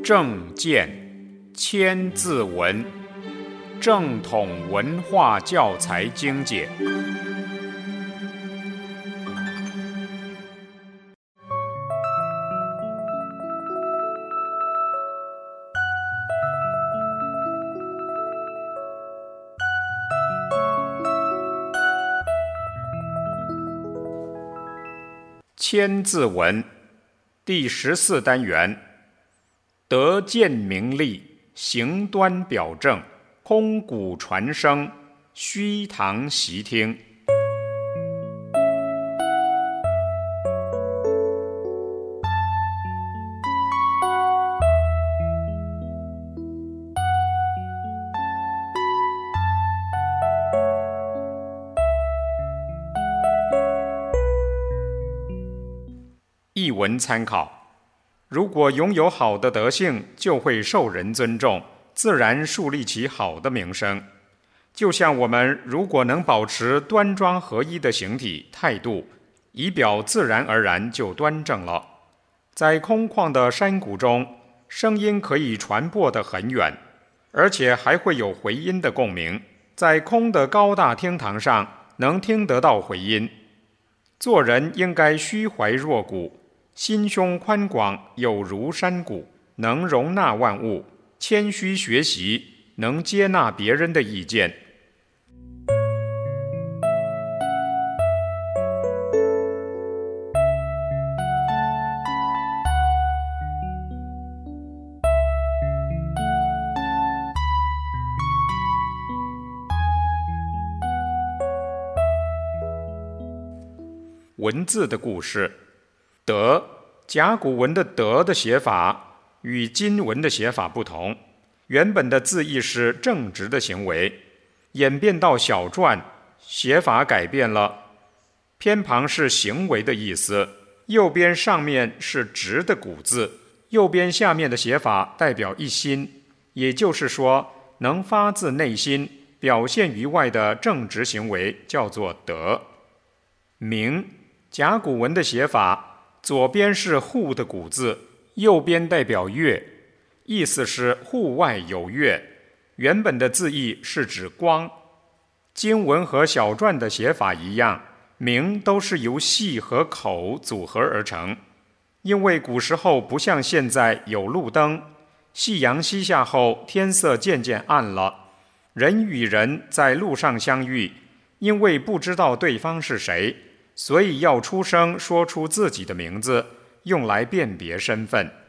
正见千字文，正统文化教材精简。千字文第14单元，德见名利，行端表正，空谷传声，虚堂习听。译文参考：如果拥有好的德性，就会受人尊重，自然树立起好的名声。就像我们如果能保持端庄合一的形体态度，仪表自然而然就端正了。在空旷的山谷中，声音可以传播得很远，而且还会有回音的共鸣。在空的高大厅堂上，能听得到回音。做人应该虚怀若谷，心胸宽广，有如山谷，能容纳万物，谦虚学习，能接纳别人的意见。文字的故事。德，甲骨文的德的写法与金文的写法不同，原本的字义是正直的行为，演变到小篆，写法改变了，偏旁是行为的意思，右边上面是直的古字，右边下面的写法代表一心，也就是说，能发自内心表现于外的正直行为叫做德。名，甲骨文的写法，左边是户的古字，右边代表月，意思是户外有月，原本的字义是指光。金文和小篆的写法一样，名都是由细和口组合而成。因为古时候不像现在有路灯，夕阳西下后天色渐渐暗了，人与人在路上相遇，因为不知道对方是谁，所以要出声说出自己的名字，用来辨别身份。